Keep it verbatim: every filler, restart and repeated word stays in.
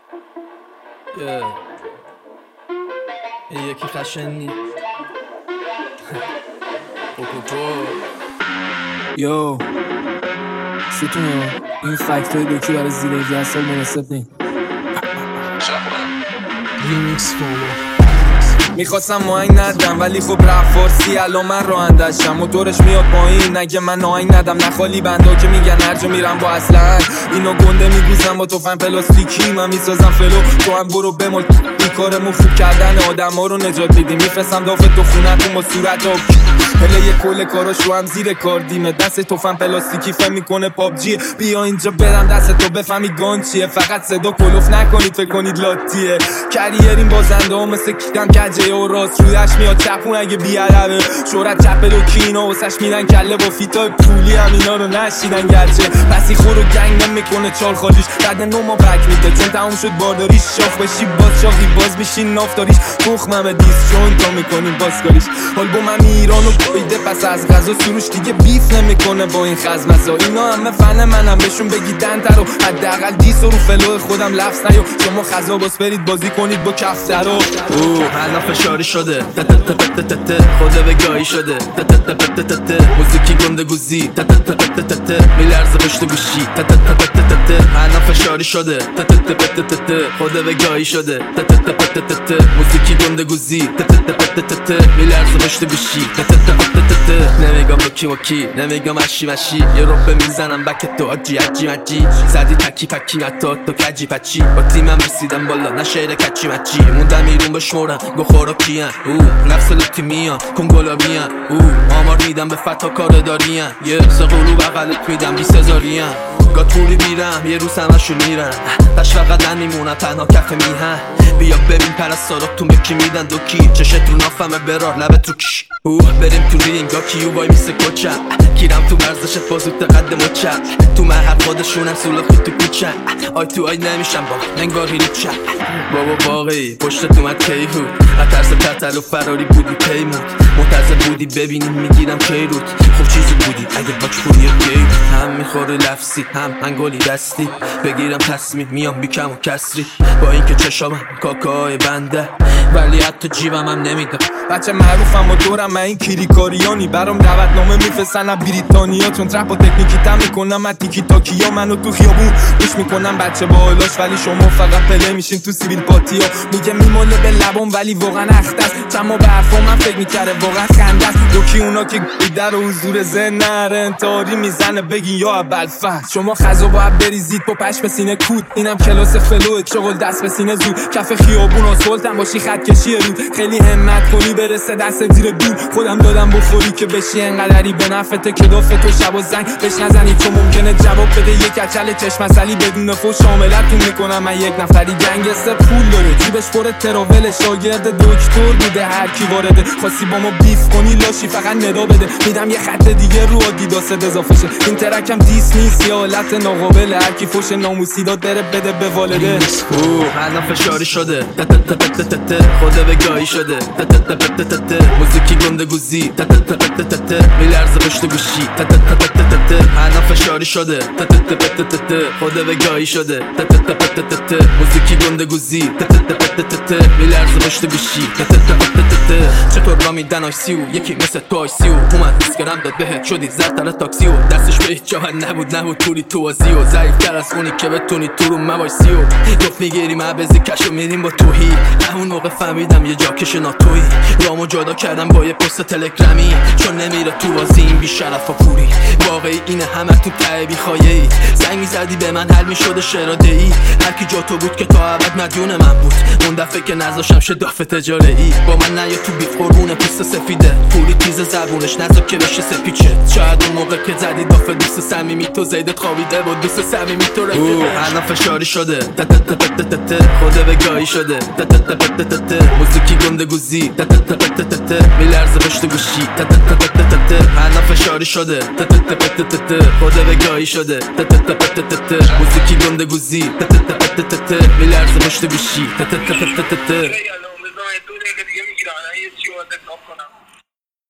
این یکی خشنی کوکوکو یو ستون این فکت های دوکی برای زیر هجده سال مناسب نیم. ریمیکس فولو میخواستم آهنگ ندم ولی خب رفت فارسی الان من رو اندشم موتورش میاد پایین نگه من آهنگ ندم نخالی بندا که میگن هر جا میرم با اصلا اینو گنده میگوزم با توفن پلاستیکی من میسازم فلو تو هم برو بمال این کارمون خوب کردن آدم ها رو نجات میدیم میفرستم دافت تو خونتون با صورت آب هله یه کل کاراشو هم زیر کار دیمه دست توفن پلاستیکی فهم میکنه پابجیه بیا اینجا بدم دست تو بفهمی گان چیه فقط صدا کلوف نکنید فکر کنید لاتیه کریرین بازنده ها مثل کیدم کجه و راست رویش میاد چپون اگه بیادبه شورت چپه دو کینا واسش میدن کله با فیتای پولی هم اینا رو نشیدن گرچه پسی خور و گنگ نمیکنه چال خالیش بعد نو ما بک میده چون تموم شد بارداریش شاخ بشی باز شاخی باز بشین نافتاریش تخمم دیس چون تا میکنیم باز کاریش حال با من ایرانو بیده پس از غذا سروش دیگه بیف نمیکنه با این خزمسا اینا همه فن منم بهشون بگیدن ترو حداقل دیس رو فلو خودم لفظ نیو شما خزا باز برید بازی کنید با کفترو اوه الان فشاری شده خدا بگاهی شده موزیکی گنده گوزی میلرزه پشت گوشی الان فشاری شده خدا بگاهی شده موزیکی گنده گوزی میلرزه پشت گوشی نمیگم بکی مکی نمیگم اشی مشی یه روبه میزنم بک تو آجی عجی مجی زدی تکی پکی حتی تو کجی پچی با تیمم رسیدم بالا نشهر کچی مچی موندم ایرون بشمورم گو خورا کیان او نفس لطی میان کنگولا بیان او آمار میدم به فتا کار داریم یه سقلو بغلت میدم بیس هزاریم گا طولی بیرم یه روز همشو میرم دشت فقط نمیمونم تنها کف میهن بیا ببین پرستاراتون به کی میدن دو کی چشت رو نافمه برار لبت رو کش اوه بریم تو رینگا کیو وای میسه کچم کیرم تو مرزشت بازوت قد مچم تو محر خودشونم سولاخی تو کوچم آی تو آی نمیشم با ننگار هیریچم بابا باقی پشت تو مد کی بود ترس ترتل و فراری بودی پیمود منتظر بودی ببینیم میگیرم کی رود خوب چیزی بودی اگه باک پولی گی هم میخوره لفظی هم انگولی دستی بگیرم تصمیم میام بیکم و کسری با اینکه چشامم کاکای بنده ولی حتی جیبم هم نمیدم بچه معروفم و دورم من این کیریکاریانی برام دعوتنامه میفرستن از بریتانیا چون ترپ و تکنیکی تم میکنم من تیکی تاکیا منو تو خیابون گوش میکنم بچه با حالاش ولی شما فقط پله میشین تو سیبیل پاتیا میگه میماله به لبام ولی واقعا اخته است چند ما به حرفا من فکر میکرده واقعا خنده است دوکی اونا که در حضور ذهن نره انتاری میزنه بگین یا ابوالفضل شما خزا باید بریزید با پشم سینه کود اینم کلاس فلو شغل دست به سینه زود کف خیابون آسفالتم باشی خط کشی رود خیلی همت کنی برسه دست زیر دور خودم دادم بخوری که بشی انقدری به نفته که دافت و شب و زنگ بهش نزنی چون ممکنه جواب بده یک کچل چشم اصلی بدون فوش شاملتون میکنم من یک نفری گنگستر پول داره جیبش پر تراول شاگرد دکتر بوده هر کی وارده خواستی با ما بیف کنی لاشی فقط ندا بده میدم یه خط دیگه رو آدیداست اضافه شه این ترکم دیس نیست یا حالت ناقابل هر کی فوش ناموسی داد بره بده به والده اوه الان فشاری شده خدا بگاهی شده موزیکی گنده گوزی میلرزه پشت گوشی الان فشاری شده خدا بگاهی شده موزیکی گنده گوزی میلرزه پشت گوشی چطور را میدن آی سی و یکی مثل تو آی سی و اومد اسکرم داد بهت شدی زرتر تاکسی و دستش به هیچ جاها نبود نبود توری تو وازی و ضعیف تر از اونی که بتونی تو رو موایسی و گفت میگیریم عبزی کشو میریم با توهی همون موقع فهمیدم یه جاکش ناتوی رامو جدا کردم با یه پست تلگرامی چون نمیره تو وازی این بی شرف و پوری واقعی اینه همه تو ته بی خایه ای زنگ میزدی به من حل میشده شراده ای هر کی جا تو بود که تا ابد مدیون من بود اون دفعه که نذاشم شداف تجاره ای با من نیا تو بیف قربون پوست سفیده پوری تیز زبونش نذار که بشه سپیچه شاید اون موقع که زدی داف دوست صمیمی تو زیدت خوابیده با دوست صمیمی تو رفیقه الان فشاری شده خدا بگاهی شده موزیکی گنده گوزی میلرزه پشت گوشی الان فشاری شده خدا بگاهی شده موزیکی گنده گوزی میلرزه پشت گوشی